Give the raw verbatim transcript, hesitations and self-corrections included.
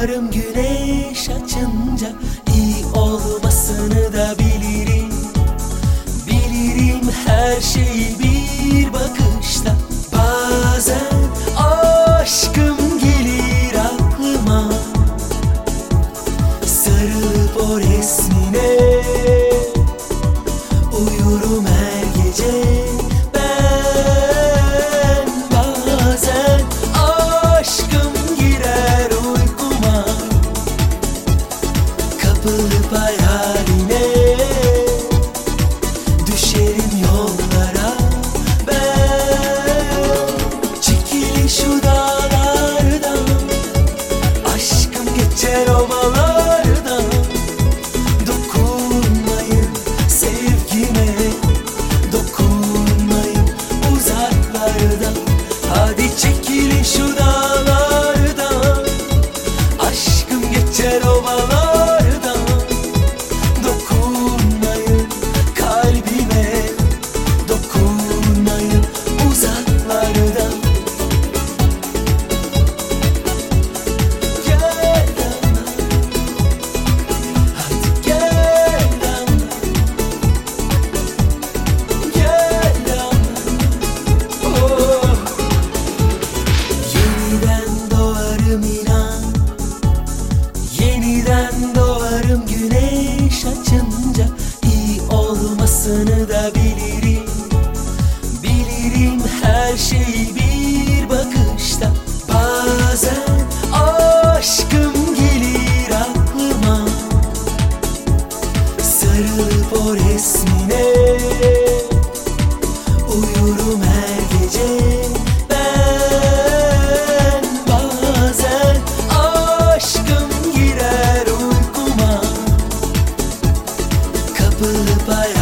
doğarım güneş açınca. İyi olmasını da bilirim. Bilirim her şeyi bir bakışta. Bazen aşkım gelir aklıma, sarılıp o resmine uyurum her gece. Ben bazen aşkım girer uykuma, kapılıp hayaline düşerim yollara. Ben çekilin şu dağlardan, aşkım geçer ovalardan. Dokunmayın sevgime, dokunmayın uzaklardan. Hadi çekilin şu dağlardan, aşkım geçer ovalardan. Dokunmayın kalbime, dokunmayın uzaklardan. Gel yanıma, hadi gel yanıma, gel yanıma. Oh. Yeniden doğarım inan, yeniden doğarım güneş açınca. İyi olmasını da bilirim. Bilirim her şeyi bir bakışta. Bazen aşkım gelir aklıma, sarılıp o resmine uyurum her gece. Ben bazen aşkım girer uykuma, kapılıp hayal